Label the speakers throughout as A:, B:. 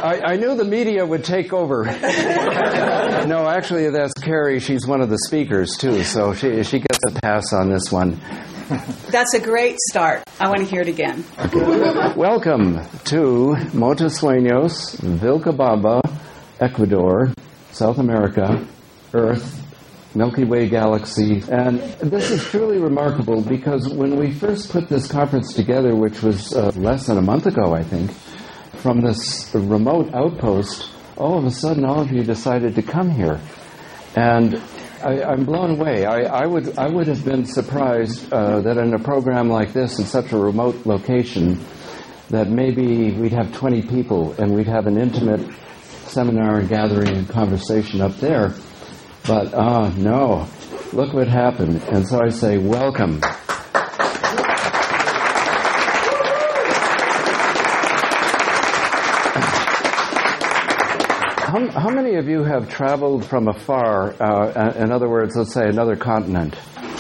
A: I knew the media would take over. No, actually, that's Carrie. She's one of the speakers, too, so she gets a pass on this one.
B: That's a great start. I want to hear it again.
A: Welcome to Montasueños, Vilcabamba, Ecuador, South America, Earth, Milky Way galaxy. And this is truly remarkable because when we first put this conference together, which was less than a month ago, I think, from this remote outpost, all of a sudden all of you decided to come here. And I'm blown away. I would have been surprised that in a program like this, in such a remote location, that maybe we'd have 20 people and we'd have an intimate seminar and gathering and conversation up there. But, no, look what happened. And so I say, welcome. How many of you have traveled from afar, in other words, let's say another continent?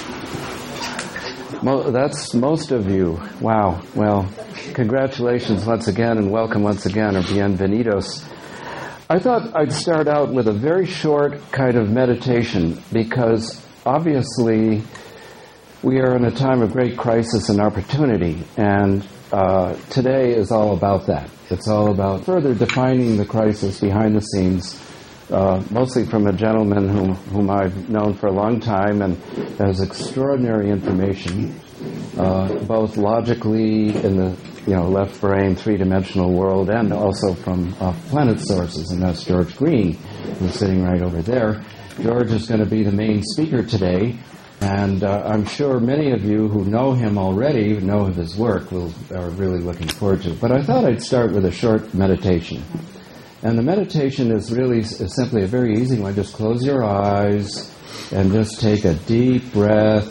A: That's most of you. Wow. Well, congratulations once again and welcome once again, or bienvenidos. I thought I'd start out with a very short kind of meditation because obviously we are in a time of great crisis and opportunity, and today is all about that. It's all about further defining the crisis behind the scenes, mostly from a gentleman whom I've known for a long time and has extraordinary information, both logically in the left brain, three-dimensional world, and also from planet sources, and that's George Green, who's sitting right over there. George is going to be the main speaker today, and I'm sure many of you who know him already, know of his work, are really looking forward to it. But I thought I'd start with a short meditation. And the meditation is simply a very easy one. Just close your eyes and just take a deep breath,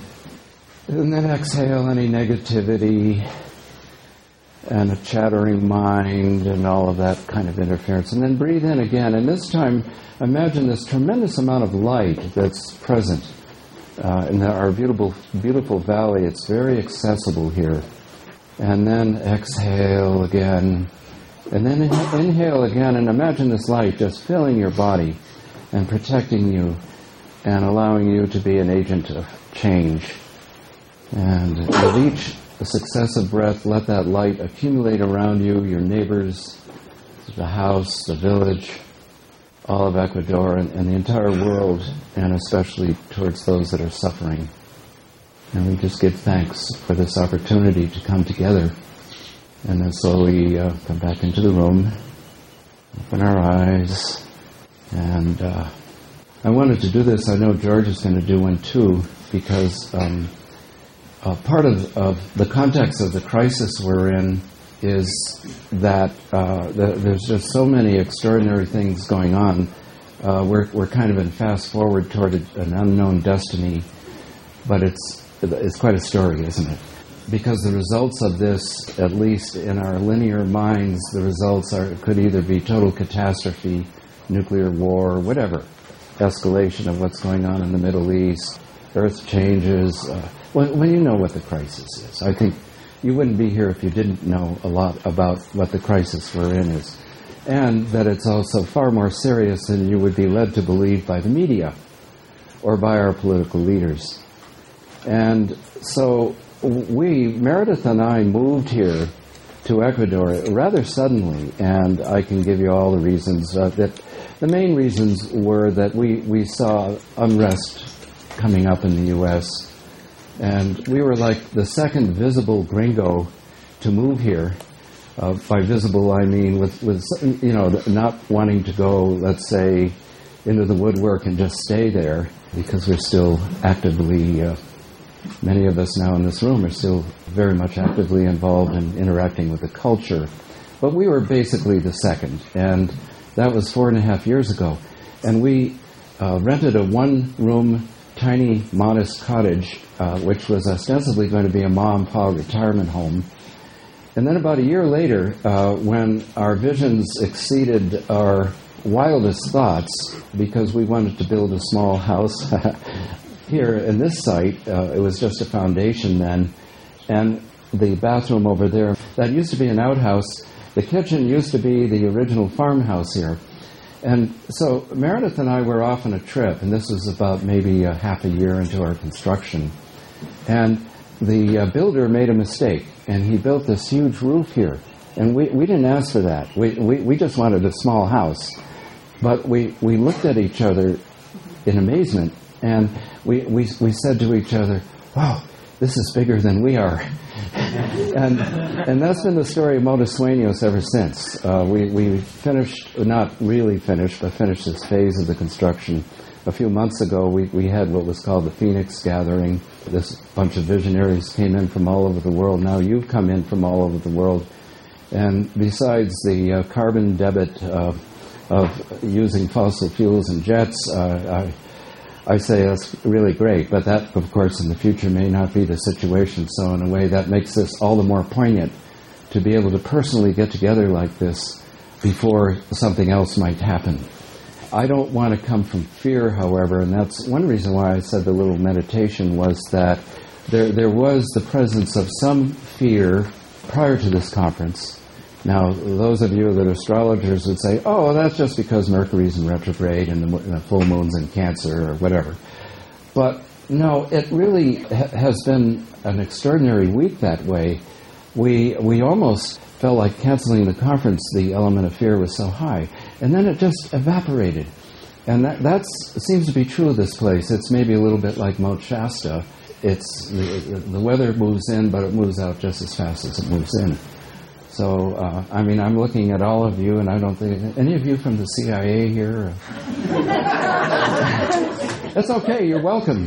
A: and then exhale any negativity and a chattering mind and all of that kind of interference. And then breathe in again. And this time, imagine this tremendous amount of light that's present in our beautiful, beautiful valley. It's very accessible here. And then exhale again. And then inhale again. And imagine this light just filling your body and protecting you and allowing you to be an agent of change. And with each successive breath, let that light accumulate around you, your neighbors, the house, the village, all of Ecuador, and the entire world, and especially towards those that are suffering. And we just give thanks for this opportunity to come together. And then slowly come back into the room, open our eyes. And I wanted to do this. I know George is going to do one too, because part of the context of the crisis we're in is that there's just so many extraordinary things going on. We're kind of in fast forward toward an unknown destiny, but it's quite a story, isn't it? Because the results of this, at least in our linear minds, the results could either be total catastrophe, nuclear war, whatever, escalation of what's going on in the Middle East, earth changes. When you know what the crisis is, I think you wouldn't be here if you didn't know a lot about what the crisis we're in is. And that it's also far more serious than you would be led to believe by the media or by our political leaders. And so Meredith and I moved here to Ecuador rather suddenly, and I can give you all the reasons. That the main reasons were that we saw unrest coming up in the U.S., and we were like the second visible gringo to move here. By visible, I mean with not wanting to go, let's say, into the woodwork and just stay there, because we're still actively, many of us now in this room are still very much actively involved in interacting with the culture. But we were basically the second, and that was 4.5 years ago. And we rented a one-room, tiny, modest cottage, which was ostensibly going to be a mom-and-pop retirement home. And then about a year later, when our visions exceeded our wildest thoughts, because we wanted to build a small house here in this site, it was just a foundation then, and the bathroom over there, that used to be an outhouse, the kitchen used to be the original farmhouse here. And so Meredith and I were off on a trip, and this was about maybe half a year into our construction. And the builder made a mistake, and he built this huge roof here. And we didn't ask for that. We just wanted a small house. But we looked at each other in amazement, and we said to each other, wow, this is bigger than we are. and that's been the story of Motus Sueños ever since. We finished, not really finished, but finished this phase of the construction. A few months ago, we had what was called the Phoenix Gathering. This bunch of visionaries came in from all over the world. Now you've come in from all over the world. And besides the carbon debit of using fossil fuels and jets, I say that's really great. But that, of course, in the future may not be the situation. So in a way, that makes this all the more poignant to be able to personally get together like this before something else might happen. I don't want to come from fear, however, and that's one reason why I said the little meditation was that there was the presence of some fear prior to this conference. Now, those of you that are astrologers would say, oh, that's just because Mercury's in retrograde and the full moon's in Cancer or whatever. But no, it really has been an extraordinary week that way. We almost felt like canceling the conference. The element of fear was so high. And then it just evaporated. And that seems to be true of this place. It's maybe a little bit like Mount Shasta. It's the weather moves in, but it moves out just as fast as it moves in. So, I'm looking at all of you, and I don't think... Any of you from the CIA here? That's okay, you're welcome.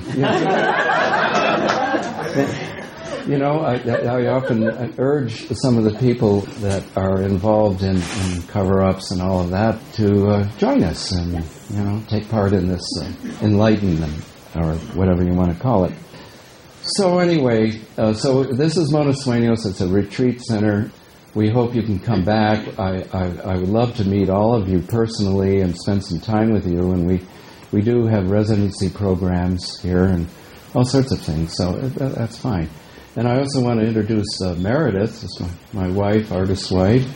A: I often urge some of the people that are involved in cover-ups and all of that to join us and, take part in this enlightenment, or whatever you want to call it. So anyway, so this is Motus Sueños. It's a retreat center. We hope you can come back. I would love to meet all of you personally and spend some time with you. And we do have residency programs here and all sorts of things. So that's fine. And I also want to introduce Meredith. This is my wife, artist wife.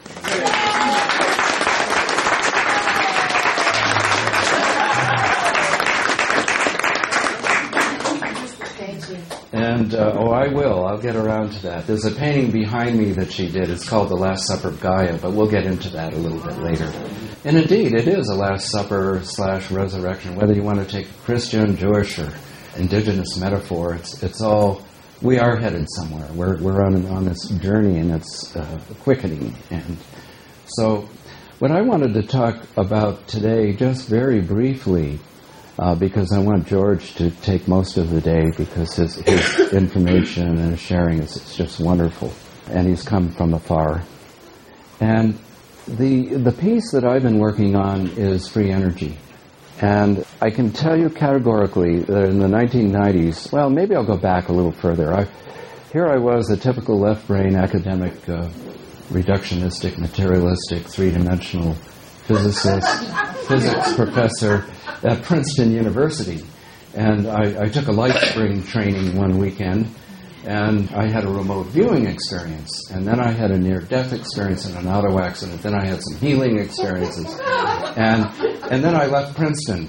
A: And, I will. I'll get around to that. There's a painting behind me that she did. It's called The Last Supper of Gaia, but we'll get into that a little bit later. And indeed, it is a Last Supper / resurrection. Whether you want to take a Christian, Jewish, or indigenous metaphor, it's all... We are headed somewhere. We're on this journey, and it's quickening. And so what I wanted to talk about today, just very briefly, because I want George to take most of the day because his information and his sharing is just wonderful. And he's come from afar. And the piece that I've been working on is free energy. And I can tell you categorically that in the 1990s, well, maybe I'll go back a little further. Here I was, a typical left-brain academic, reductionistic, materialistic, three-dimensional physicist, physics professor at Princeton University. And I took a LightSpring training one weekend, and I had a remote viewing experience. And then I had a near-death experience in an auto accident. Then I had some healing experiences. And then I left Princeton.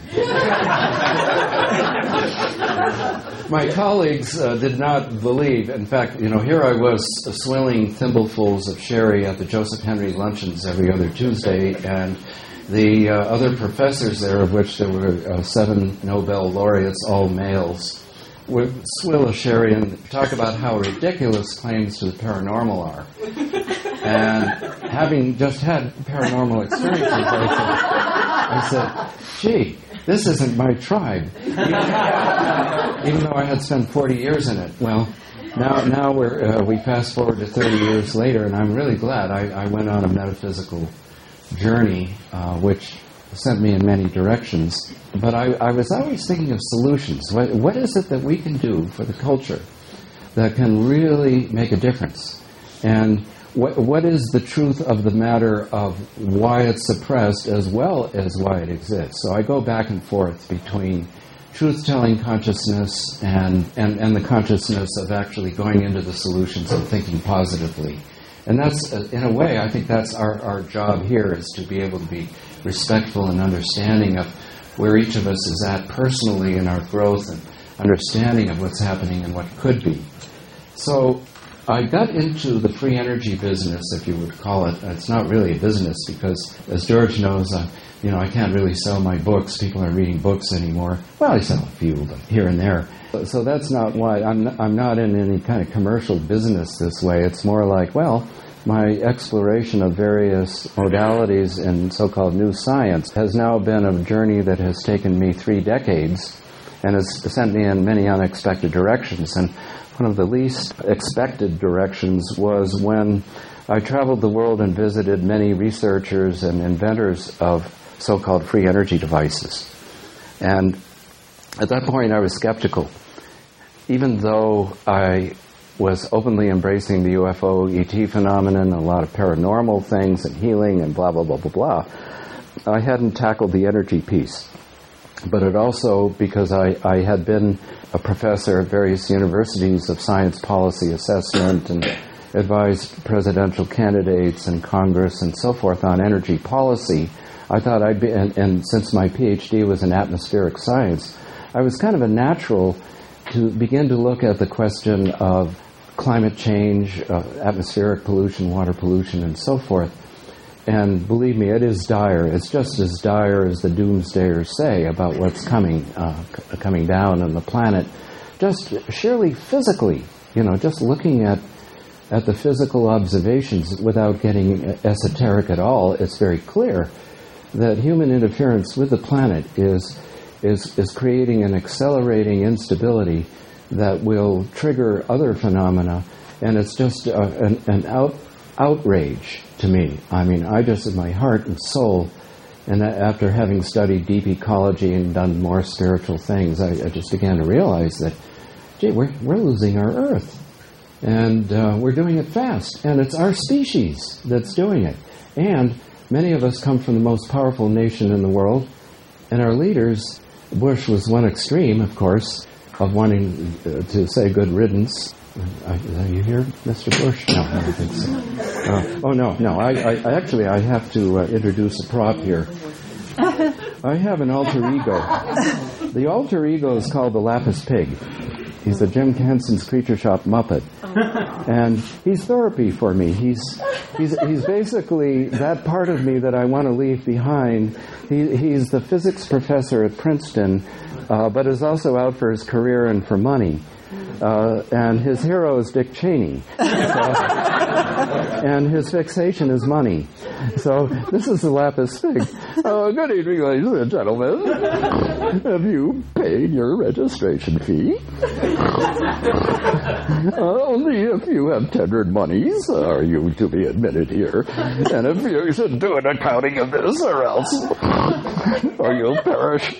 A: My colleagues did not believe. In fact, here I was swilling thimblefuls of sherry at the Joseph Henry luncheons every other Tuesday, and the other professors there, of which there were 7 Nobel laureates, all males, would swill a sherry and talk about how ridiculous claims to the paranormal are. And having just had paranormal experiences, I said, gee, this isn't my tribe. Even though I had spent 40 years in it. Well, now we fast forward to 30 years later, and I'm really glad. I went on a metaphysical journey, which sent me in many directions. But I was always thinking of solutions. What is it that we can do for the culture that can really make a difference? And what is the truth of the matter of why it's suppressed as well as why it exists? So I go back and forth between truth-telling consciousness and the consciousness of actually going into the solutions and thinking positively. And that's, in a way, I think that's our job here, is to be able to be respectful and understanding of where each of us is at personally in our growth and understanding of what's happening and what could be. So I got into the free energy business, if you would call it. It's not really a business because, as George knows, I can't really sell my books. People aren't reading books anymore. Well, I sell a few, but here and there. So that's not why. I'm not in any kind of commercial business this way. It's more like, well, my exploration of various modalities in so-called new science has now been a journey that has taken me 3 decades and has sent me in many unexpected directions. And one of the least expected directions was when I traveled the world and visited many researchers and inventors of so-called free energy devices. And at that point I was skeptical. Even though I was openly embracing the UFO ET phenomenon, a lot of paranormal things and healing and blah, blah, blah, blah, blah, I hadn't tackled the energy piece. But it also, because I had been a professor at various universities of science policy assessment and advised presidential candidates and Congress and so forth on energy policy, I thought I'd be, and since my PhD was in atmospheric science, I was kind of a natural to begin to look at the question of climate change, atmospheric pollution, water pollution, and so forth. And believe me, it is dire. It's just as dire as the doomsdayers say about what's coming down on the planet. Just surely physically, just looking at the physical observations without getting esoteric at all, it's very clear that human interference with the planet is creating an accelerating instability that will trigger other phenomena, and it's just an outrage to me. I mean, I just, in my heart and soul, and after having studied deep ecology and done more spiritual things, I just began to realize that, gee, we're losing our Earth. And we're doing it fast. And it's our species that's doing it. And many of us come from the most powerful nation in the world. And our leaders, Bush was one extreme, of course, of wanting to say good riddance. Are you here, Mr. Bush? No, I don't think so. No. I have to introduce a prop here. I have an alter ego. The alter ego is called the Lapis Pig. He's the Jim Henson's Creature Shop Muppet. And he's therapy for me. He's basically that part of me that I want to leave behind. He's the physics professor at Princeton, but is also out for his career and for money. And his hero is Dick Cheney. And his fixation is money. So this is the Lapis Pig. Good evening, ladies and gentlemen. Have you paid your registration fee? Only if you have tendered monies are you to be admitted here. And if you should do an accounting of this or else, or you'll perish.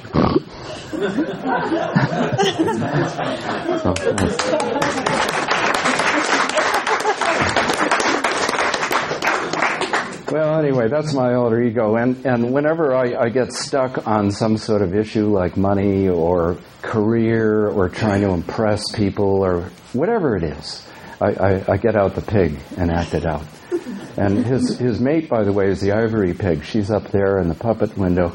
A: Well, anyway, that's my alter ego. And whenever I get stuck on some sort of issue like money or career or trying to impress people or whatever it is, I get out the pig and act it out. And his mate, by the way, is the ivory pig. She's up there in the puppet window.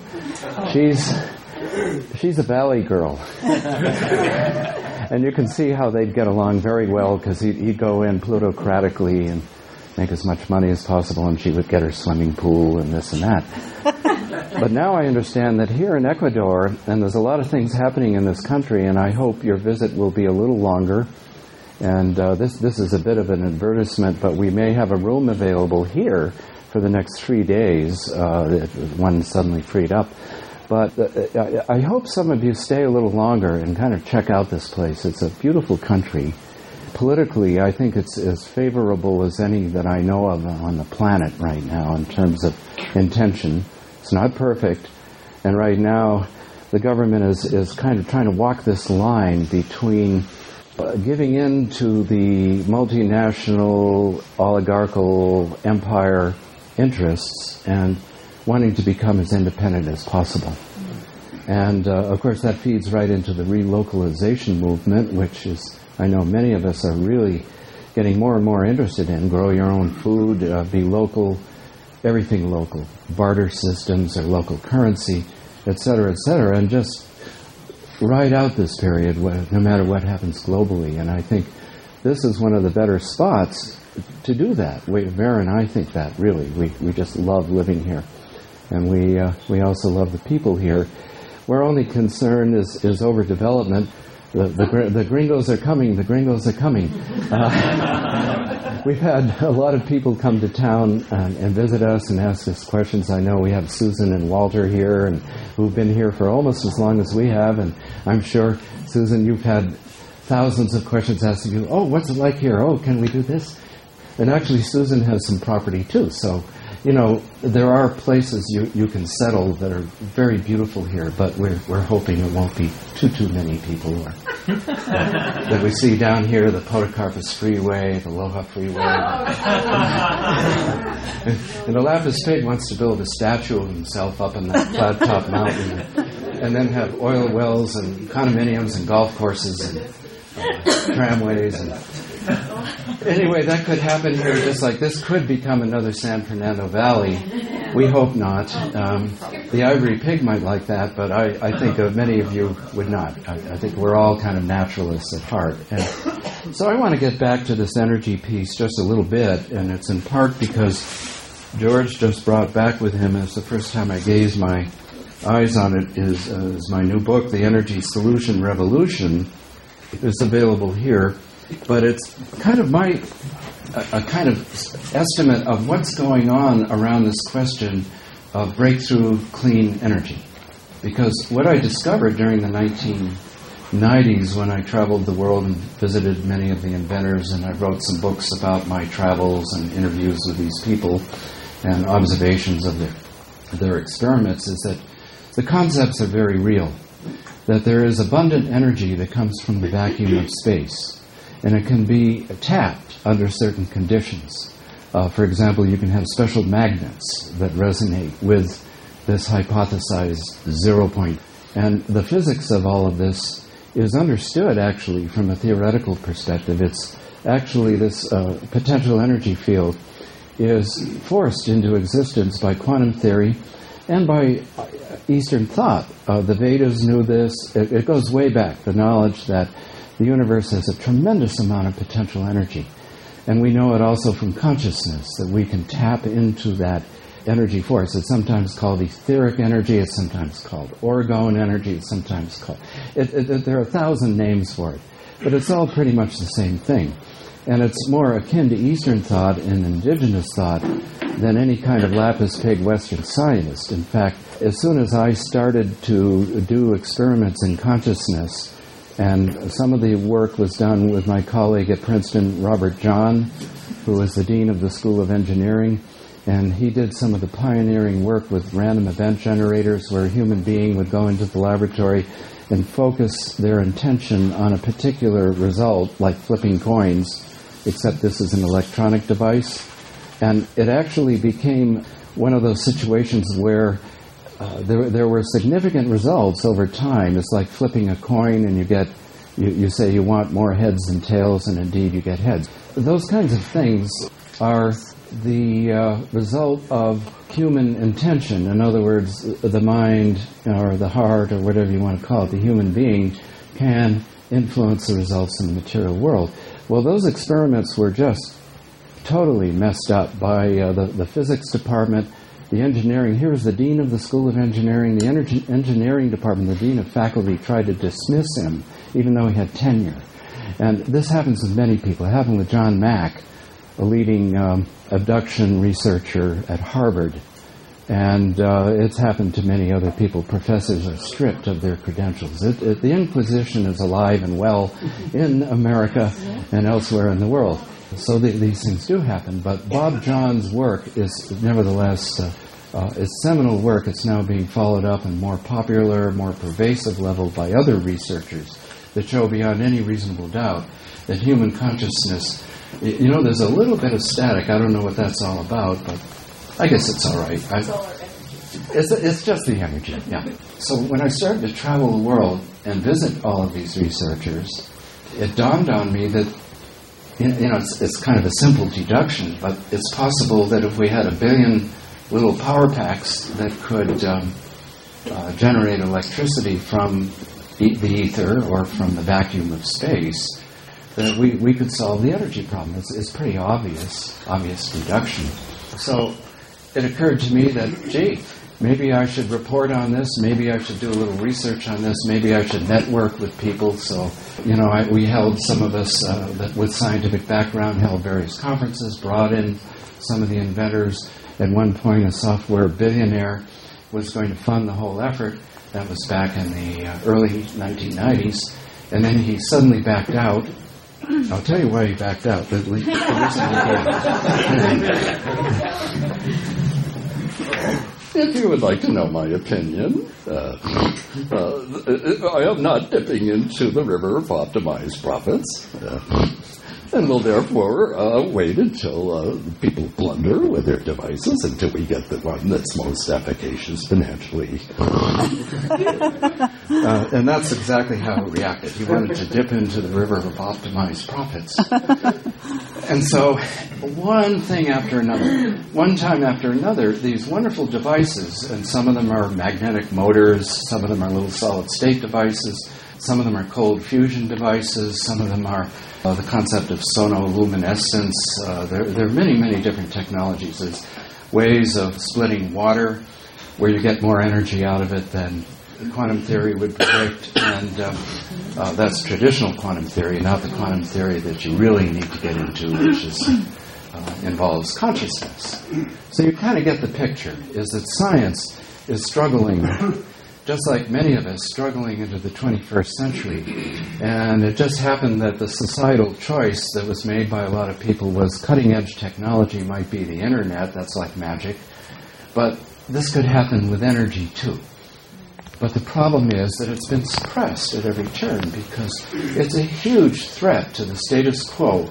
A: She's a valley girl. And you can see how they'd get along very well because he'd go in plutocratically and make as much money as possible, and she would get her swimming pool and this and that. But now I understand that here in Ecuador, and there's a lot of things happening in this country, and I hope your visit will be a little longer. And this is a bit of an advertisement, but we may have a room available here for the next 3 days, if one suddenly freed up. But I hope some of you stay a little longer and kind of check out this place. It's a beautiful country. Politically, I think it's as favorable as any that I know of on the planet right now in terms of intention. It's not perfect. And right now, the government is kind of trying to walk this line between giving in to the multinational oligarchical empire interests and wanting to become as independent as possible. And, of course, that feeds right into the relocalization movement, which is, I know many of us are really getting more and more interested in. Grow your own food, be local, everything local, barter systems or local currency, et cetera, and just ride out this period no matter what happens globally. And I think this is one of the better spots to do that. Vera and I think that, really. We just love living here. And we also love the people here. Our only concern is overdevelopment. The gringos are coming. The gringos are coming. We've had a lot of people come to town and visit us and ask us questions. I know we have Susan and Walter here, and who've been here for almost as long as we have. And I'm sure, Susan, you've had thousands of questions asked of you. Oh, what's it like here? Oh, can we do this? And actually, Susan has some property too. So, there are places you can settle that are very beautiful here, but we're hoping it won't be too many people that we see down here, the Podocarpus Freeway, the Loja Freeway. And the Lapis Pig wants to build a statue of himself up in that flat-top mountain and then have oil wells and condominiums and golf courses and tramways and... Anyway, that could happen here, just like this could become another San Fernando Valley. We hope not. The Ivory Pig might like that, but I think many of you would not. I think we're all kind of naturalists at heart. And so I want to get back to this energy piece just a little bit, and it's in part because George just brought back with him, as the first time I gazed my eyes on it, is my new book, The Energy Solution Revolution. It's available here. But it's kind of a kind of estimate of what's going on around this question of breakthrough clean energy. Because what I discovered during the 1990s when I traveled the world and visited many of the inventors, and I wrote some books about my travels and interviews with these people and observations of their experiments, is that the concepts are very real. That there is abundant energy that comes from the vacuum of space. And it can be tapped under certain conditions. For example, you can have special magnets that resonate with this hypothesized 0 point. And the physics of all of this is understood, actually, from a theoretical perspective. It's actually this potential energy field is forced into existence by quantum theory and by Eastern thought. The Vedas knew this. It goes way back, the knowledge that the universe has a tremendous amount of potential energy. And we know it also from consciousness, that we can tap into that energy force. It's sometimes called etheric energy, it's sometimes called orgone energy, it's sometimes called... there are 1,000 names for it. But it's all pretty much the same thing. And it's more akin to Eastern thought and indigenous thought than any kind of Lapis Pig Western scientist. In fact, as soon as I started to do experiments in consciousness, and some of the work was done with my colleague at Princeton, Robert John, who was the dean of the School of Engineering, and he did some of the pioneering work with random event generators where a human being would go into the laboratory and focus their intention on a particular result, like flipping coins, except this is an electronic device. And it actually became one of those situations where there were significant results over time. It's like flipping a coin and you say you want more heads than tails, and indeed you get heads. Those kinds of things are the result of human intention. In other words, the mind or the heart or whatever you want to call it, the human being can influence the results in the material world. Well, those experiments were just totally messed up by the physics department, the engineering. Here was the dean of the School of Engineering. The engineering department, the dean of faculty, tried to dismiss him, even though he had tenure. And this happens with many people. It happened with John Mack, a leading abduction researcher at Harvard. And it's happened to many other people. Professors are stripped of their credentials. The Inquisition is alive and well in America and elsewhere in the world. So these things do happen, but Bob John's work is nevertheless, it's seminal work. It's now being followed up in more popular, more pervasive level by other researchers that show beyond any reasonable doubt that human consciousness, there's a little bit of static. I don't know what that's all about, but I guess it's all right. It's just the energy, yeah. So when I started to travel the world and visit all of these researchers, it dawned on me that it's kind of a simple deduction, but it's possible that if we had 1 billion little power packs that could generate electricity from the ether or from the vacuum of space, that we could solve the energy problem. It's pretty obvious deduction. So it occurred to me that, gee, maybe I should report on this, maybe I should do a little research on this, maybe I should network with people. So, we held, some of us that with scientific background, held various conferences, brought in some of the inventors. At one point, a software billionaire was going to fund the whole effort. That was back in the early 1990s. And then he suddenly backed out. I'll tell you why he backed out. But listen If you would like to know my opinion, I am not dipping into the river of optimized profits, and will therefore wait until people blunder with their devices until we get the one that's most efficacious financially. And that's exactly how he reacted. He wanted to dip into the river of optimized profits. And so, one thing after another, one time after another, these wonderful devices, and some of them are magnetic motors, some of them are little solid-state devices, some of them are cold fusion devices, some of them are the concept of sonoluminescence. There are many, many different technologies. There's ways of splitting water where you get more energy out of it than quantum theory would predict, and that's traditional quantum theory, not the quantum theory that you really need to get into, which involves consciousness. So you kind of get the picture, is that science is struggling, just like many of us, struggling into the 21st century. And it just happened that the societal choice that was made by a lot of people was cutting-edge technology might be the internet, that's like magic, but this could happen with energy too. But the problem is that it's been suppressed at every turn because it's a huge threat to the status quo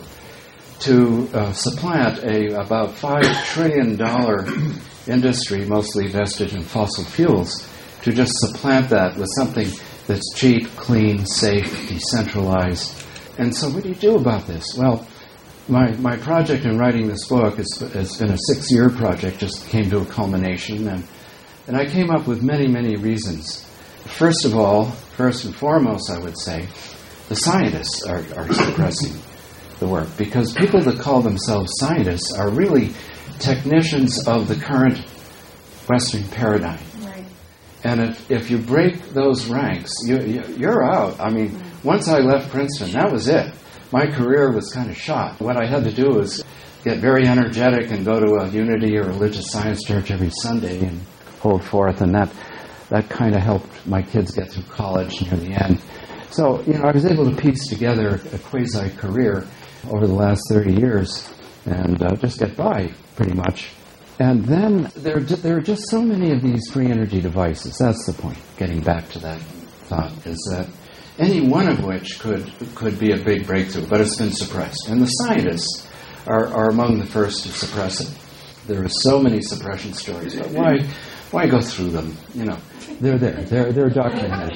A: to supplant about $5 trillion industry, mostly vested in fossil fuels, to just supplant that with something that's cheap, clean, safe, decentralized. And so what do you do about this? Well, my project in writing this book has been a 6-year project, just came to a culmination, and I came up with many, many reasons. First of all, first and foremost, I would say, the scientists are suppressing the work, because people that call themselves scientists are really technicians of the current Western paradigm. Right. And if you break those ranks, you're out. I mean, once I left Princeton, that was it. My career was kind of shot. What I had to do was get very energetic and go to a Unity or religious science church every Sunday and hold forth, and that kind of helped my kids get through college near the end. So, I was able to piece together a quasi-career over the last 30 years and just get by, pretty much. And then there are just so many of these free energy devices. That's the point, getting back to that thought, is that any one of which could be a big breakthrough, but it's been suppressed. And the scientists are among the first to suppress it. There are so many suppression stories, but why go through them? They're there. They're documented.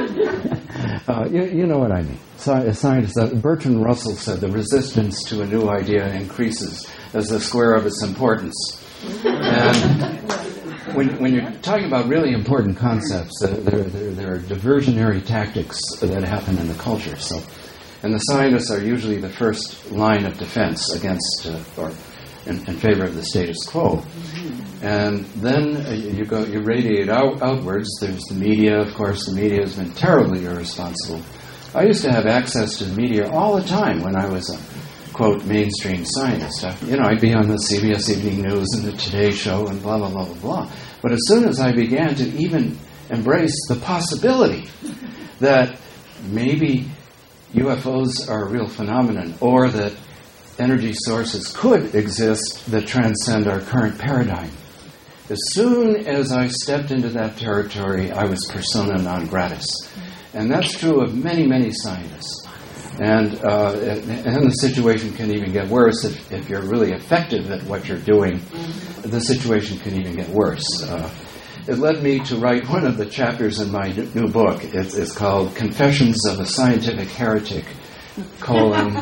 A: You know what I mean. Scientists, Bertrand Russell said, the resistance to a new idea increases as the square of its importance. And when you're talking about really important concepts, there are diversionary tactics that happen in the culture. So, and the scientists are usually the first line of defense against or in favor of the status quo. And then you radiate outwards. There's the media, of course. The media has been terribly irresponsible. I used to have access to the media all the time when I was a, quote, mainstream scientist. I'd be on the CBS Evening News and the Today Show and blah, blah, blah, blah, blah. But as soon as I began to even embrace the possibility that maybe UFOs are a real phenomenon, or that energy sources could exist that transcend our current paradigm, as soon as I stepped into that territory, I was persona non gratis. And that's true of many, many scientists. And the situation can even get worse if you're really effective at what you're doing. The situation can even get worse. It led me to write one of the chapters in my new book. It's called Confessions of a Scientific Heretic,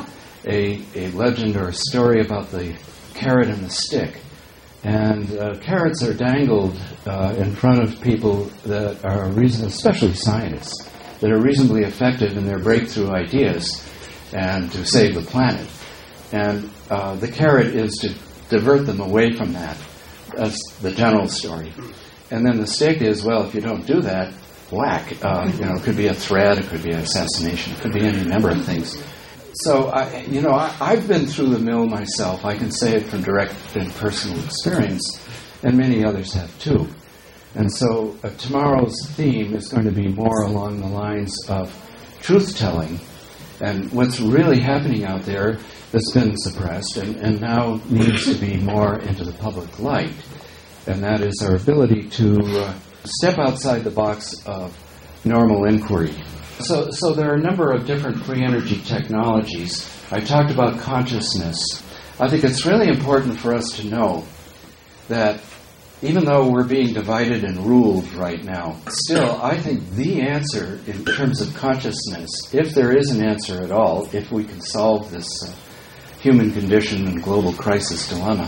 A: a legend or a story about the carrot and the stick. And carrots are dangled in front of people that are especially scientists, that are reasonably effective in their breakthrough ideas and to save the planet. And the carrot is to divert them away from that. That's the general story. And then the stick is, well, if you don't do that, whack. It could be a threat, it could be an assassination, it could be any number of things. So, I've been through the mill myself. I can say it from direct and personal experience, and many others have too. And so tomorrow's theme is going to be more along the lines of truth-telling and what's really happening out there that's been suppressed and now needs to be more into the public light. And that is our ability to step outside the box of normal inquiry. So there are a number of different free energy technologies. I talked about consciousness. I think it's really important for us to know that even though we're being divided and ruled right now, still I think the answer in terms of consciousness, if there is an answer at all, if we can solve this human condition and global crisis dilemma,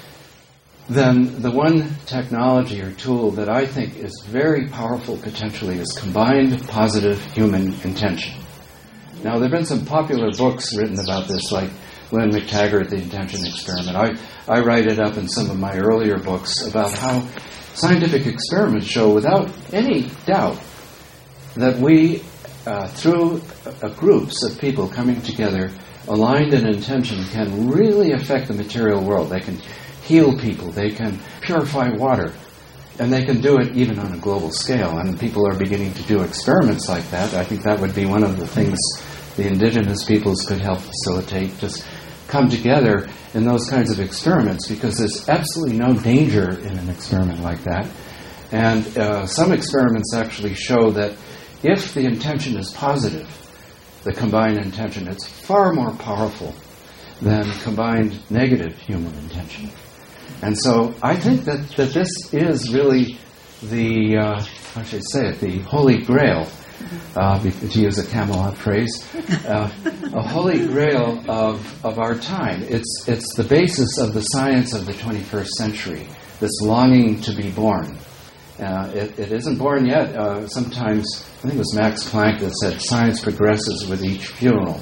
A: then the one technology or tool that I think is very powerful potentially is combined positive human intention. Now, there have been some popular books written about this, like Lynn McTaggart, The Intention Experiment. I write it up in some of my earlier books about how scientific experiments show without any doubt that we, through groups of people coming together, aligned in intention, can really affect the material world. They can heal people, they can purify water, and they can do it even on a global scale. And people are beginning to do experiments like that. I think that would be one of the things the indigenous peoples could help facilitate, just come together in those kinds of experiments, because there's absolutely no danger in an experiment like that. And some experiments actually show that if the intention is positive, the combined intention, it's far more powerful than combined negative human intention. And so I think that this is really the, the Holy Grail, to use a Camelot phrase, a Holy Grail of our time. It's the basis of the science of the 21st century, this longing to be born. It isn't born yet. Sometimes, I think it was Max Planck that said, science progresses with each funeral.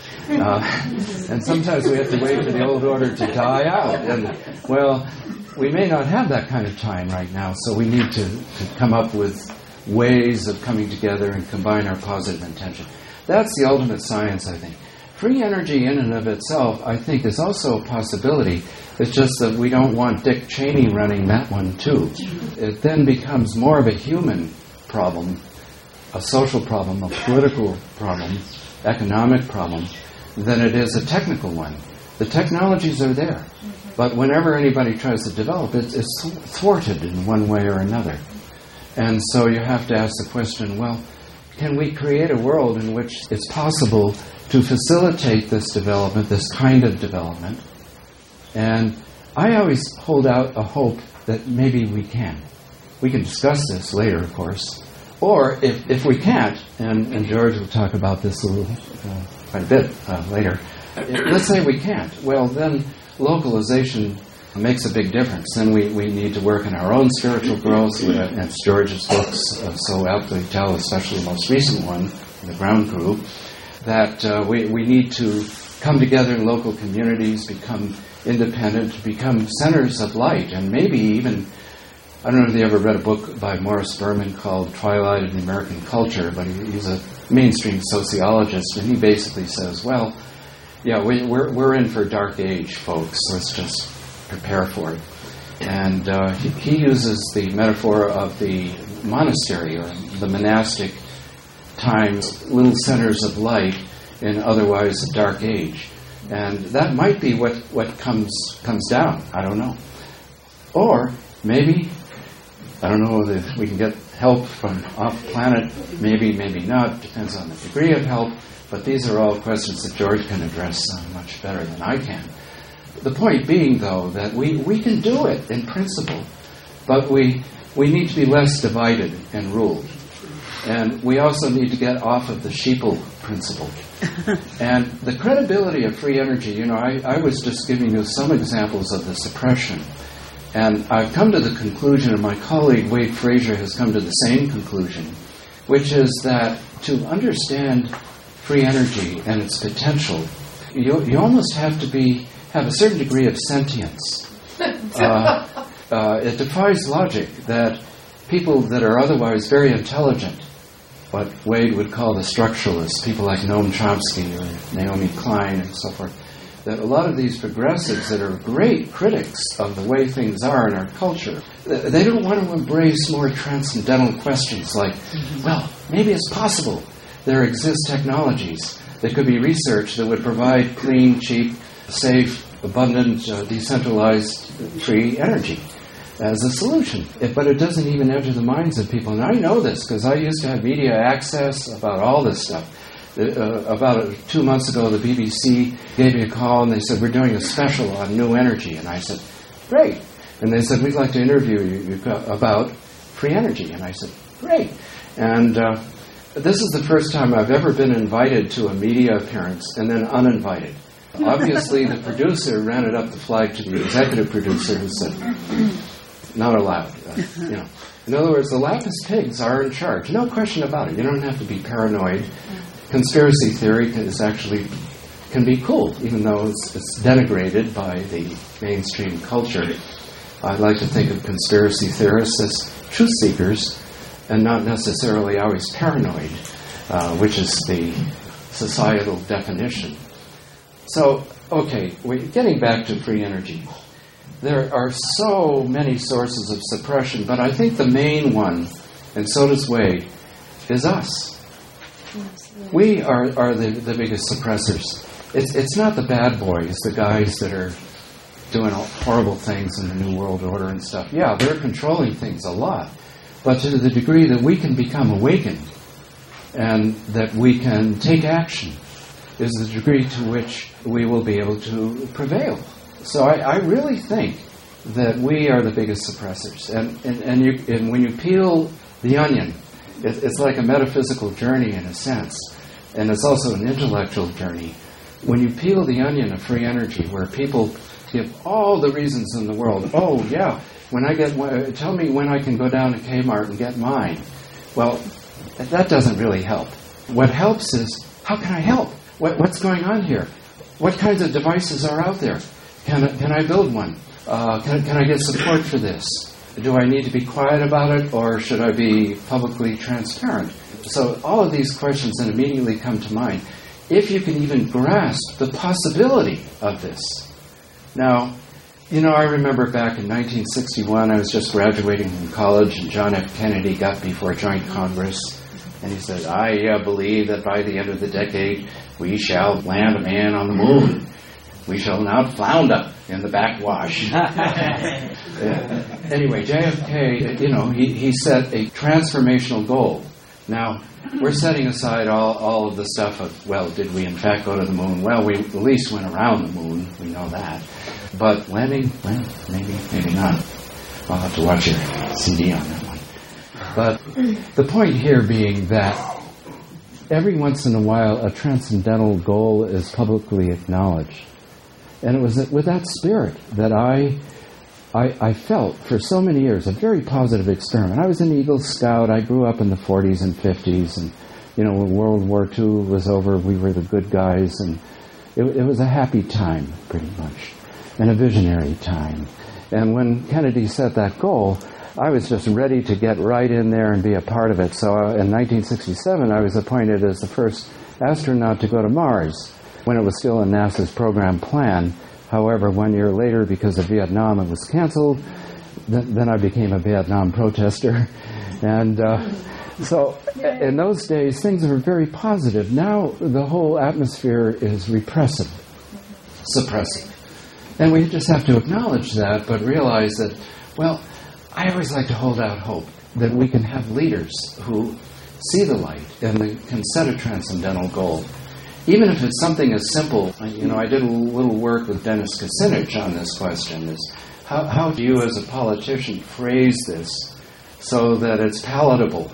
A: And sometimes we have to wait for the old order to die out. And, well, we may not have that kind of time right now, so we need to come up with ways of coming together and combine our positive intention. That's the ultimate science, I think. Free energy in and of itself, I think, is also a possibility. It's just that we don't want Dick Cheney running that one, too. It then becomes more of a human problem, a social problem, a political problem, economic problem, than it is a technical one. The technologies are there, but whenever anybody tries to develop it, it's thwarted in one way or another. And so you have to ask the question, well, can we create a world in which it's possible to facilitate this development, this kind of development? And I always hold out a hope that maybe we can. We can discuss this later, of course. Or if we can't, and George will talk about this a little quite a bit later, let's say we can't. Well, then localization makes a big difference. Then we need to work on our own spiritual growth, as George's books so aptly tell, especially the most recent one, The Ground Crew, that we need to come together in local communities, become independent, become centers of light, and maybe even, I don't know if you ever read a book by Morris Berman called Twilight of the American Culture, but he's a mainstream sociologist, and he basically says, well, yeah, we're in for a dark age, folks. Let's just prepare for it. And he uses the metaphor of the monastery or the monastic times, little centers of light in otherwise a dark age. And that might be what comes down. I don't know. Or maybe, I don't know if we can get help from off-planet, maybe not, depends on the degree of help, but these are all questions that George can address much better than I can. The point being, though, that we can do it in principle, but we need to be less divided and ruled. And we also need to get off of the sheeple principle. And the credibility of free energy, I was just giving you some examples of the suppression. And I've come to the conclusion, and my colleague Wade Frazier has come to the same conclusion, which is that to understand free energy and its potential, you almost have to have a certain degree of sentience. It defies logic that people that are otherwise very intelligent, what Wade would call the structuralists, people like Noam Chomsky or Naomi Klein and so forth, that a lot of these progressives that are great critics of the way things are in our culture, they don't want to embrace more transcendental questions like, well, maybe it's possible there exist technologies that could be researched that would provide clean, cheap, safe, abundant, decentralized, free energy as a solution. But it doesn't even enter the minds of people. And I know this because I used to have media access about all this stuff. About 2 months ago, the BBC gave me a call and they said, we're doing a special on new energy. And I said, great. And they said, we'd like to interview you about free energy. And I said, great. And this is the first time I've ever been invited to a media appearance and then uninvited. Obviously, the producer ran it up the flag to the executive producer who said, not allowed. In other words, the Lapis pigs are in charge. No question about it. You don't have to be paranoid. Conspiracy theory can be cool, even though it's denigrated by the mainstream culture. I like to think of conspiracy theorists as truth seekers and not necessarily always paranoid, which is the societal definition. So, okay, getting back to free energy. There are so many sources of suppression, but I think the main one, and so does Wade, is us. We are the biggest suppressors. It's not the bad boys, the guys that are doing horrible things in the New World Order and stuff. Yeah, they're controlling things a lot. But to the degree that we can become awakened and that we can take action is the degree to which we will be able to prevail. So I really think that we are the biggest suppressors. And when you peel the onion, it's like a metaphysical journey in a sense. And it's also an intellectual journey. When you peel the onion of free energy, where people give all the reasons in the world, oh yeah, tell me when I can go down to Kmart and get mine. Well, that doesn't really help. What helps is, how can I help? What's going on here? What kinds of devices are out there? Can I build one? Can I get support for this? Do I need to be quiet about it, or should I be publicly transparent? So all of these questions then immediately come to mind. If you can even grasp the possibility of this. Now, I remember back in 1961, I was just graduating from college, and John F. Kennedy got before Joint Congress, and he said, I believe that by the end of the decade, we shall land a man on the moon. We shall not flounder in the backwash. Anyway, JFK, he set a transformational goal. Now, we're setting aside all of the stuff of, well, did we in fact go to the moon? Well, we at least went around the moon. We know that. But landing, well, maybe not. I'll have to watch your CD on that one. But the point here being that every once in a while a transcendental goal is publicly acknowledged. And it was with that spirit that I felt for so many years a very positive experiment. I was an Eagle Scout. I grew up in the 40s and 50s. And, when World War II was over, we were the good guys. And it was a happy time, pretty much, and a visionary time. And when Kennedy set that goal, I was just ready to get right in there and be a part of it. So in 1967, I was appointed as the first astronaut to go to Mars, when it was still in NASA's program plan. However, 1 year later, because of Vietnam, it was canceled. Then I became a Vietnam protester. And so in those days, things were very positive. Now the whole atmosphere is repressive, suppressive. And we just have to acknowledge that, but realize that, well, I always like to hold out hope that we can have leaders who see the light and can set a transcendental goal. Even if it's something as simple, I did a little work with Dennis Kucinich on this question, is how do you as a politician phrase this so that it's palatable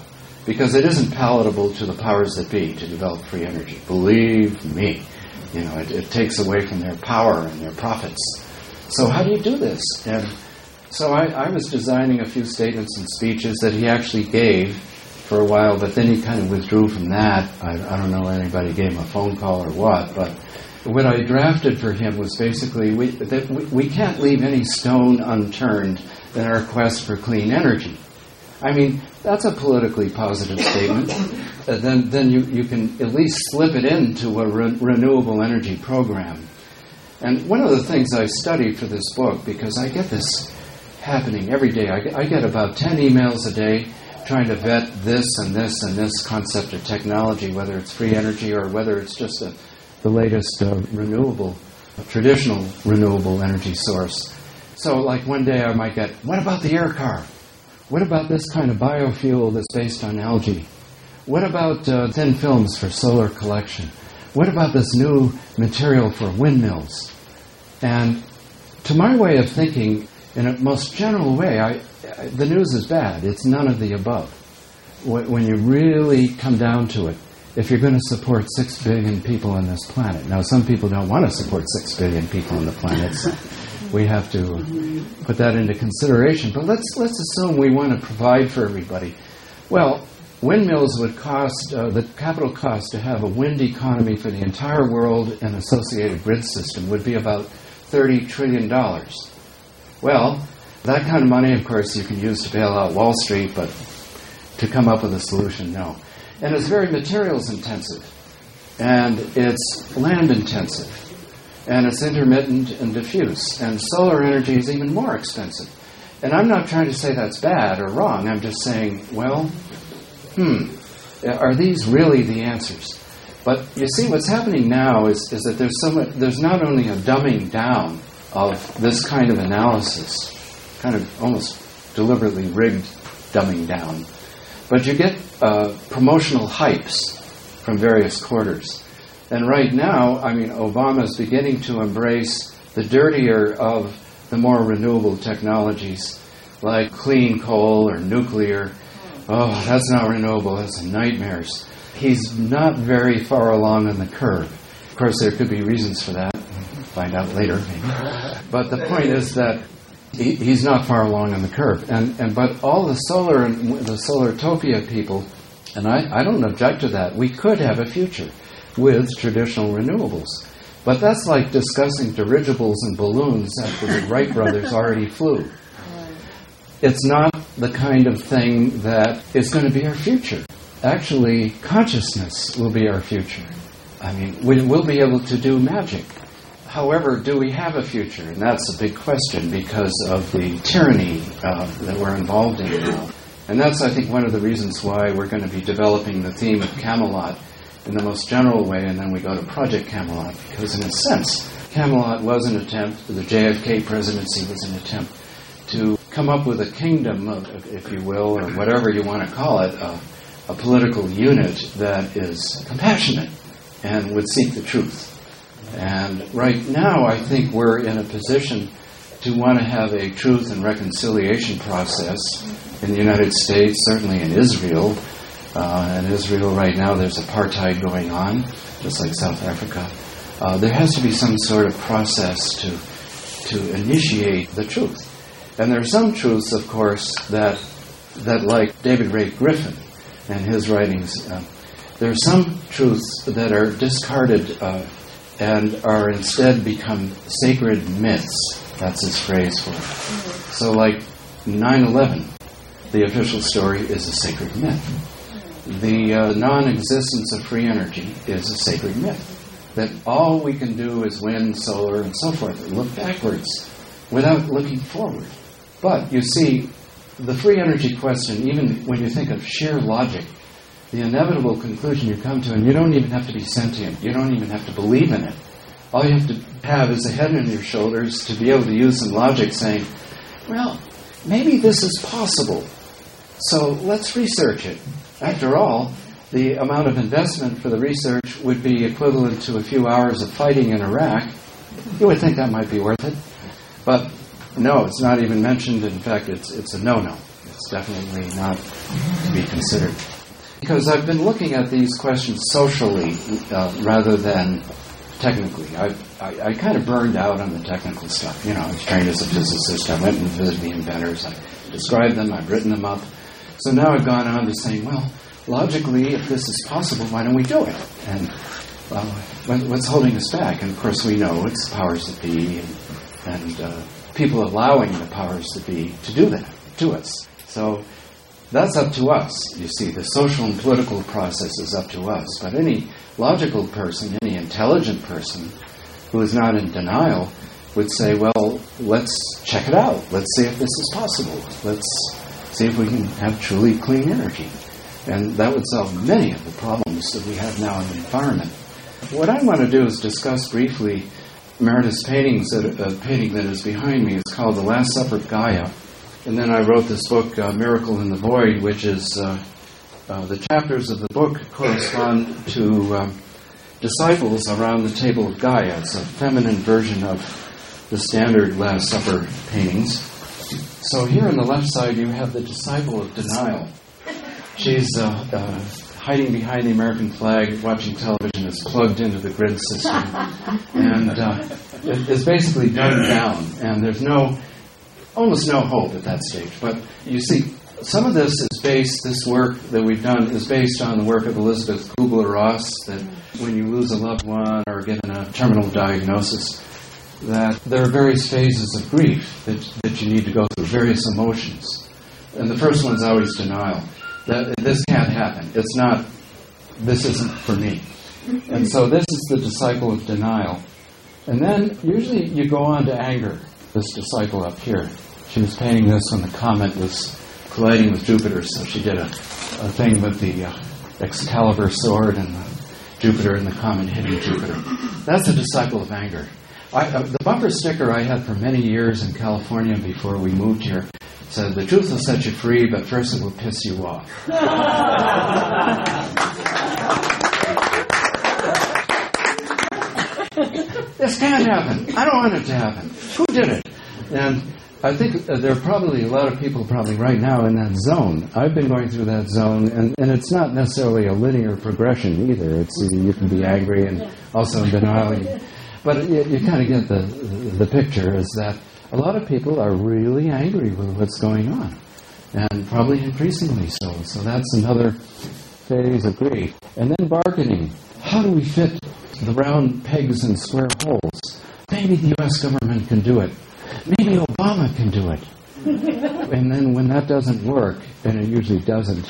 A: because it isn't palatable to the powers that be to develop free energy. Believe me, it takes away from their power and their profits. So how do you do this? And so I was designing a few statements and speeches that he actually gave for a while, but then he kind of withdrew from that. I don't know if anybody gave him a phone call or what, but what I drafted for him was basically we can't leave any stone unturned in our quest for clean energy. I mean, that's a politically positive statement. Then you can at least slip it into a renewable energy program. And one of the things I studied for this book, because I get this happening every day, I get about 10 emails a day trying to vet this and this and this concept of technology, whether it's free energy or whether it's just the latest traditional renewable energy source. So like one day I might get, what about the air car? What about this kind of biofuel that's based on algae? What about thin films for solar collection? What about this new material for windmills? And to my way of thinking, in a most general way, the news is bad. It's none of the above. When you really come down to it, if you're going to support 6 billion people on this planet, now some people don't want to support 6 billion people on the planet, so we have to put that into consideration. But let's assume we want to provide for everybody. Well, windmills would cost, the capital cost to have a wind economy for the entire world and associated grid system would be about $30 trillion. Well, that kind of money, of course, you can use to bail out Wall Street, but to come up with a solution, no. And it's very materials intensive, and it's land intensive, and it's intermittent and diffuse, and solar energy is even more expensive. And I'm not trying to say that's bad or wrong. I'm just saying, well, are these really the answers? But you see, what's happening now is that there's not only a dumbing down of this kind of analysis, kind of almost deliberately rigged dumbing down, but you get promotional hypes from various quarters. And right now, I mean, Obama is beginning to embrace the dirtier of the more renewable technologies, like clean coal or nuclear. Oh, that's not renewable, that's nightmares. He's not very far along on the curve. Of course, there could be reasons for that. We'll find out later, maybe. But the point is that he's not far along on the curve. But all the solar and the Solartopia people, and I don't object to that, we could have a future with traditional renewables. But that's like discussing dirigibles and balloons after the Wright brothers already flew. It's not the kind of thing that is going to be our future. Actually, consciousness will be our future. I mean, we'll be able to do magic. However, do we have a future? And that's a big question because of the tyranny that we're involved in now. And that's, I think, one of the reasons why we're going to be developing the theme of Camelot in the most general way, and then we go to Project Camelot, because in a sense, Camelot was an attempt, the JFK presidency was an attempt to come up with a kingdom, if you will, or whatever you want to call it, a political unit that is compassionate and would seek the truth. And right now, I think we're in a position to want to have a truth and reconciliation process in the United States, certainly in Israel. In Israel right now, there's apartheid going on, just like South Africa. There has to be some sort of process to initiate the truth. And there are some truths, of course, that like David Ray Griffin and his writings, there are some truths that are discarded and are instead become sacred myths. That's his phrase for it. So like 9/11, the official story is a sacred myth. The non-existence of free energy is a sacred myth. That all we can do is wind, solar, and so forth, and look backwards without looking forward. But you see, the free energy question, even when you think of sheer logic, the inevitable conclusion you come to, and you don't even have to be sentient, you don't even have to believe in it. All you have to have is a head on your shoulders to be able to use some logic saying, well, maybe this is possible, so let's research it. After all, the amount of investment for the research would be equivalent to a few hours of fighting in Iraq. You would think that might be worth it. But no, it's not even mentioned. In fact, it's a no-no. It's definitely not to be considered. because I've been looking at these questions socially rather than technically. I kind of burned out on the technical stuff. I was trained as a physicist. I went and visited the inventors. I described them. I've written them up. So now I've gone on to saying, well, logically, if this is possible, why don't we do it? And what's holding us back? And of course, we know it's the powers that be and people allowing the powers that be to do that to us. So that's up to us. You see, the social and political process is up to us. But any logical person, any intelligent person who is not in denial would say, well, let's check it out. Let's see if this is possible. Let's see if we can have truly clean energy. And that would solve many of the problems that we have now in the environment. What I want to do is discuss briefly Meredith's painting that is behind me. It's called The Last Supper of Gaia. And then I wrote this book, Miracle in the Void, which is the chapters of the book correspond to disciples around the table of Gaia. It's a feminine version of the standard Last Supper paintings. So here on the left side, you have the disciple of denial. She's hiding behind the American flag, watching television, is plugged into the grid system, and is basically dumbed down. And there's almost no hope at that stage. But you see, some of this work that we've done is based on the work of Elizabeth Kubler-Ross, that when you lose a loved one or given a terminal diagnosis, that there are various phases of grief that you need to go through, various emotions. And the first one's always denial. That this can't happen. This isn't for me. And so this is the disciple of denial. And then usually you go on to anger, this disciple up here. She was painting this when the comet was colliding with Jupiter, so she did a thing with the Excalibur sword and Jupiter and the comet hitting Jupiter. That's a disciple of anger. The bumper sticker I had for many years in California before we moved here said, "The truth will set you free, but first it will piss you off." This can't happen. I don't want it to happen. Who did it? And I think there are probably a lot of people probably right now in that zone. I've been going through that zone, and it's not necessarily a linear progression either. You can be angry and also in denial. But you kind of get the picture is that a lot of people are really angry with what's going on, and probably increasingly so. So that's another phase of grief. And then bargaining. How do we fit the round pegs in square holes? Maybe the U.S. government can do it. Maybe Obama can do it. And then when that doesn't work, and it usually doesn't,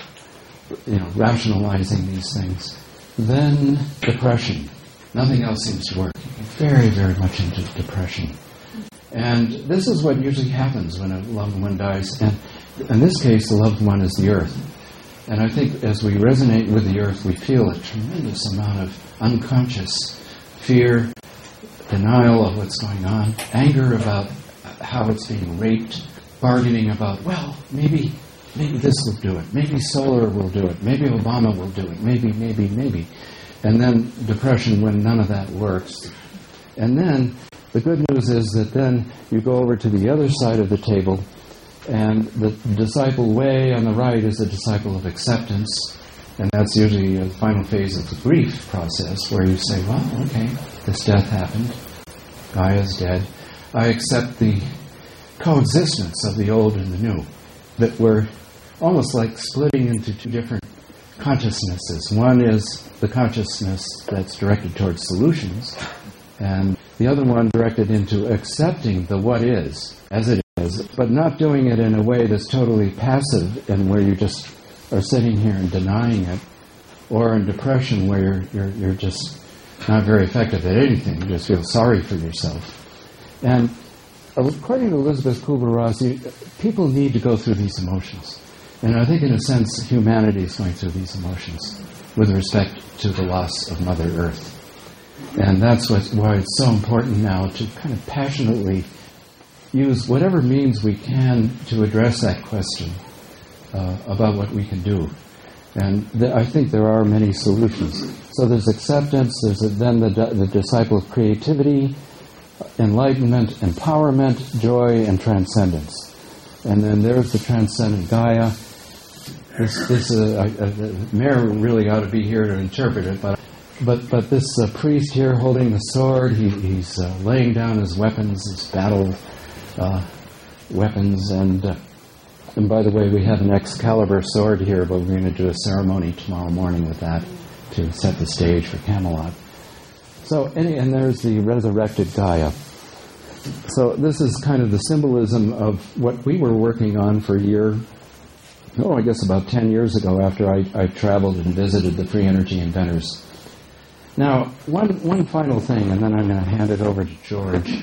A: rationalizing these things, then depression. Nothing else seems to work. Very, very much into depression. And this is what usually happens when a loved one dies. And in this case, the loved one is the earth. And I think as we resonate with the earth, we feel a tremendous amount of unconscious fear, denial of what's going on, anger about how it's being raped, bargaining about, well, maybe this will do it. Maybe solar will do it. Maybe Obama will do it. Maybe. And then depression when none of that works. And then the good news is that then you go over to the other side of the table, and the disciple way on the right is the disciple of acceptance. And that's usually the final phase of the grief process, where you say, well, okay, this death happened. Gaia's dead. I accept the coexistence of the old and the new, that we're almost like splitting into two different consciousnesses. One is the consciousness that's directed towards solutions, and the other one directed into accepting the what is, as it is, but not doing it in a way that's totally passive and where you just are sitting here and denying it, or in depression where you're just not very effective at anything. You just feel sorry for yourself. And according to Elizabeth Kubler-Ross, people need to go through these emotions. And I think in a sense humanity is going through these emotions with respect to the loss of Mother Earth. And that's why it's so important now to kind of passionately use whatever means we can to address that question about what we can do. And I think there are many solutions. So there's acceptance, there's then the disciple of creativity, enlightenment, empowerment, joy, and transcendence. And then there's the transcendent Gaia. the mayor really ought to be here to interpret it, but this priest here holding the sword, he's laying down his weapons, his battle weapons, and by the way, we have an Excalibur sword here, but we're going to do a ceremony tomorrow morning with that to set the stage for Camelot. So, and there's the resurrected Gaia. So this is kind of the symbolism of what we were working on for a year, I guess about 10 years ago after I traveled and visited the free energy inventors. Now, one final thing, and then I'm going to hand it over to George.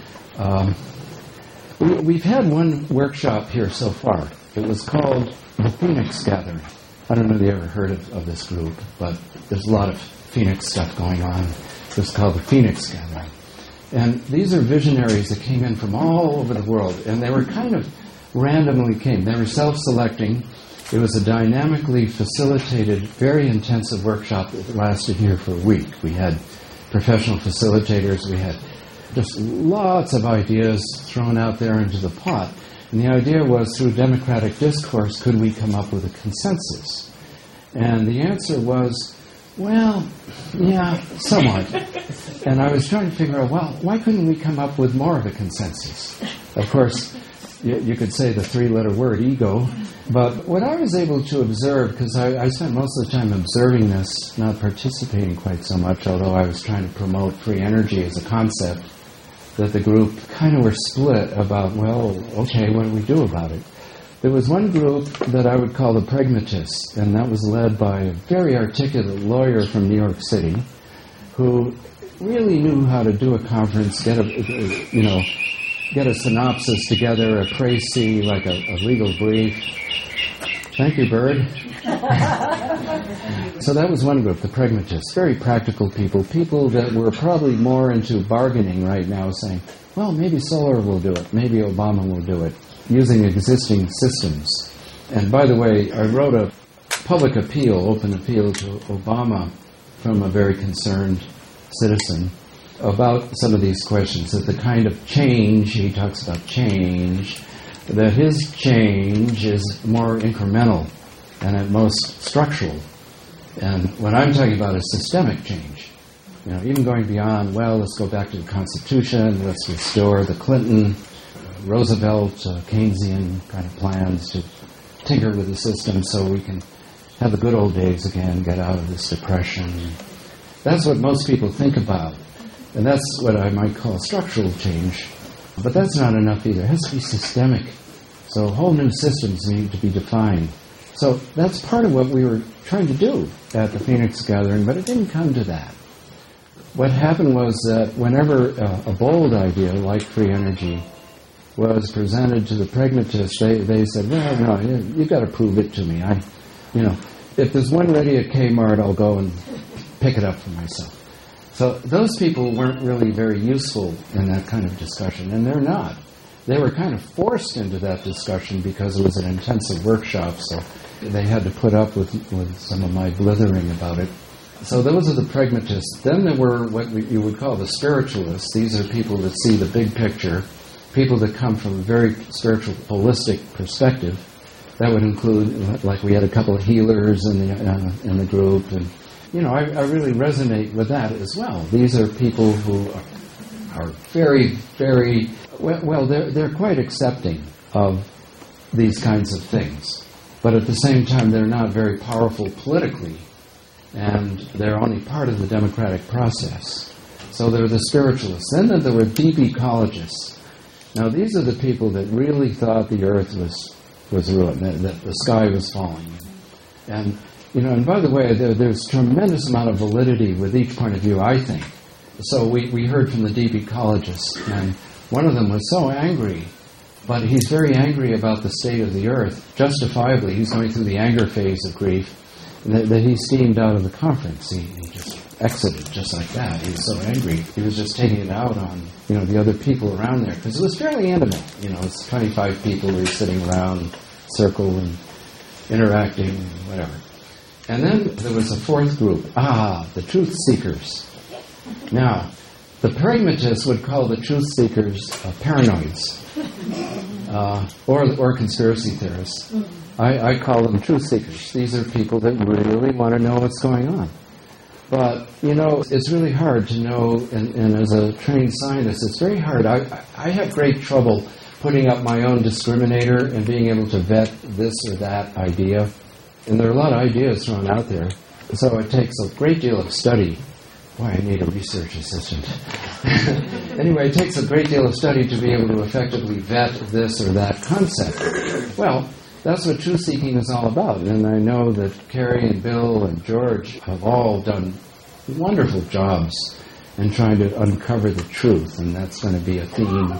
A: We've had one workshop here so far. It was called the Phoenix Gathering. I don't know if you ever heard of this group, but there's a lot of Phoenix stuff going on. It's called the Phoenix Gathering. And these are visionaries that came in from all over the world, and they were kind of randomly came. They were self-selecting. It was a dynamically facilitated, very intensive workshop that lasted here for a week. We had professional facilitators. We had just lots of ideas thrown out there into the pot. And the idea was, through democratic discourse, could we come up with a consensus? And the answer was, well, yeah, somewhat. And I was trying to figure out, well, why couldn't we come up with more of a consensus? Of course, you could say the three-letter word, ego. But what I was able to observe, because I spent most of the time observing this, not participating quite so much, although I was trying to promote free energy as a concept, that the group kind of were split about, well, okay, what do we do about it? There was one group that I would call the pragmatists, and that was led by a very articulate lawyer from New York City who really knew how to do a conference, get a synopsis together, a précis, like a legal brief. Thank you, Bird. So that was one group, the pragmatists, very practical people that were probably more into bargaining right now, saying, well, maybe solar will do it, maybe Obama will do it, using existing systems. And by the way, I wrote a public appeal, open appeal to Obama from a very concerned citizen about some of these questions, that the kind of change, he talks about change, that his change is more incremental and at most structural. And what I'm talking about is systemic change. Even going beyond, well, let's go back to the Constitution, let's restore the Clinton, Roosevelt, Keynesian kind of plans to tinker with the system so we can have the good old days again, get out of this depression. That's what most people think about. And that's what I might call structural change. But that's not enough either. It has to be systemic. So whole new systems need to be defined. So that's part of what we were trying to do at the Phoenix Gathering, but it didn't come to that. What happened was that whenever a bold idea like free energy was presented to the pragmatists, they said, well, no, you've got to prove it to me. If there's one ready at Kmart, I'll go and pick it up for myself. So those people weren't really very useful in that kind of discussion, and they're not. They were kind of forced into that discussion because it was an intensive workshop, so they had to put up with some of my blithering about it. So those are the pragmatists. Then there were what you would call the spiritualists. These are people that see the big picture, people that come from a very spiritual, holistic perspective. That would include, like we had a couple of healers in the group, and I really resonate with that as well. These are people who are very, very well. They're quite accepting of these kinds of things, but at the same time, they're not very powerful politically, and they're only part of the democratic process. So they're the spiritualists. Then there were deep ecologists. Now these are the people that really thought the earth was ruined, that the sky was falling, and by the way, there's tremendous amount of validity with each point of view, I think. So we heard from the deep ecologists, and one of them was so angry, but he's very angry about the state of the earth. Justifiably, he's going through the anger phase of grief, that he steamed out of the conference. He just exited just like that. He was so angry. He was just taking it out on, the other people around there, because it was fairly intimate. It's 25 people who are sitting around, circle, and interacting, and whatever. And then there was a fourth group, the truth seekers. Now, the pragmatists would call the truth seekers paranoids. or conspiracy theorists. I call them truth seekers. These are people that really want to know what's going on. But, it's really hard to know, and as a trained scientist, it's very hard. I have great trouble putting up my own discriminator and being able to vet this or that idea. And there are a lot of ideas thrown out there. So it takes a great deal of study. Boy, I need a research assistant. Anyway, it takes a great deal of study to be able to effectively vet this or that concept. Well, that's what truth-seeking is all about. And I know that Carrie and Bill and George have all done wonderful jobs in trying to uncover the truth. And that's going to be a theme,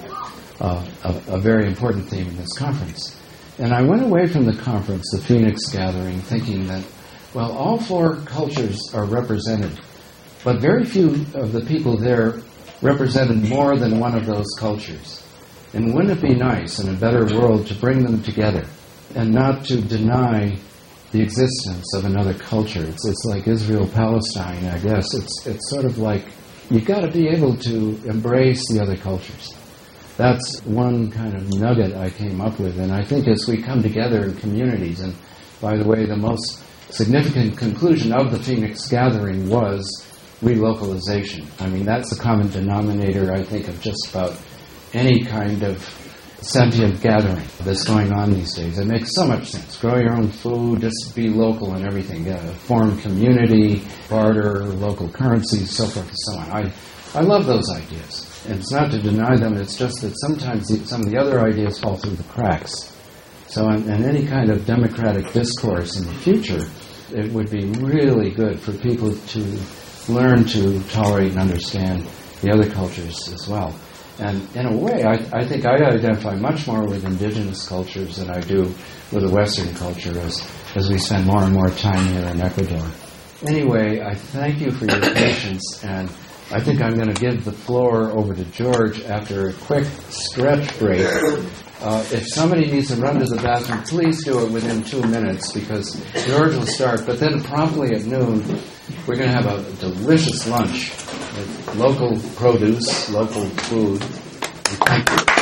A: a very important theme in this conference. And I went away from the conference, the Phoenix Gathering, thinking that, well, all four cultures are represented, but very few of the people there represented more than one of those cultures. And wouldn't it be nice in a better world to bring them together and not to deny the existence of another culture? It's like Israel-Palestine, I guess. It's sort of like you've got to be able to embrace the other cultures. That's one kind of nugget I came up with. And I think as we come together in communities, and by the way, the most significant conclusion of the Phoenix Gathering was relocalization. I mean, that's a common denominator, I think, of just about any kind of sentient gathering that's going on these days. It makes so much sense. Grow your own food, just be local and everything. Form community, barter, local currencies, so forth and so on. I love those ideas. And it's not to deny them, it's just that sometimes some of the other ideas fall through the cracks. So in any kind of democratic discourse in the future, it would be really good for people to learn to tolerate and understand the other cultures as well. And in a way, I think I identify much more with indigenous cultures than I do with the Western culture as we spend more and more time here in Ecuador. Anyway, I thank you for your patience, and I think I'm going to give the floor over to George after a quick stretch break. If somebody needs to run to the bathroom, please do it within 2 minutes, because George will start. But then promptly at noon, we're going to have a delicious lunch with local produce, local food. And thank you.